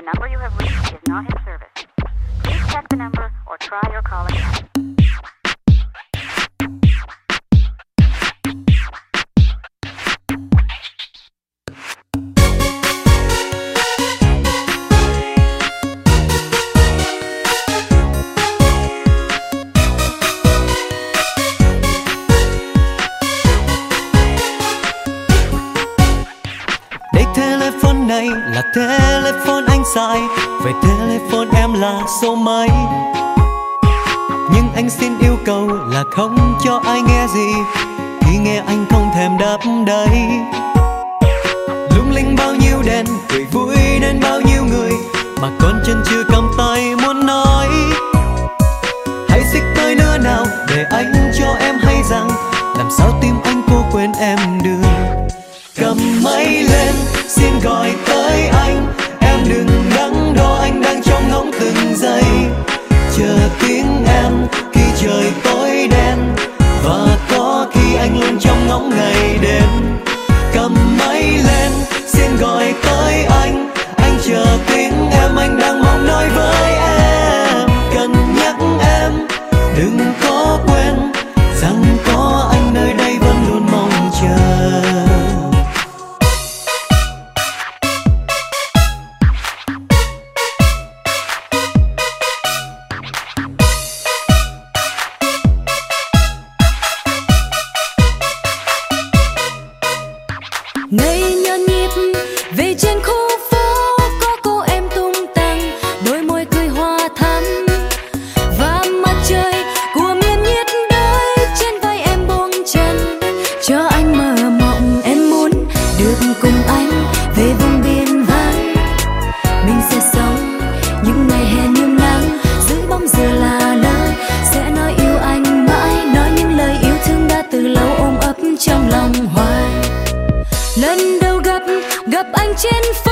The number you have reached is not in service. Please check the number or try your call again. Telephone này là telephone anh xài, về telephone em là số mấy. Nhưng anh xin yêu cầu là không cho ai nghe gì, khi nghe anh không thèm đáp đấy. Lung linh bao nhiêu đèn, cười vui nên bao nhiêu người, mà con chân chưa cầm tay muốn nói. Hãy xích tới nữa nào để anh cho em hay rằng, làm sao tim anh cô quên em được. Cầm máy lên xin gọi tới anh, em đừng đắn đo anh đang trong ngóng từng giây. Chờ tiếng em khi trời tối đen, và có khi anh luôn trong ngóng ngày đêm. Cầm máy lên xin gọi tới anh chờ tiếng em, anh đang mong nói với em. Cần nhắc em đừng có quên rằng có anh nơi đây vẫn luôn mong chờ. Ngày nhộn nhịp về trên khu phố, có cô em tung tăng, đôi môi cười hoa thắm, và mặt trời của miền nhiệt đới trên vai em buông chân. Cho anh mơ mộng em muốn được cùng anh về vùng biên vắng, mình sẽ sống những ngày hè nhung nắng, dưới bóng dừa là nơi sẽ nói yêu anh mãi, nói những lời yêu thương đã từ lâu ôm ấp trong lòng hoài. Lần đầu gặp anh trên phố,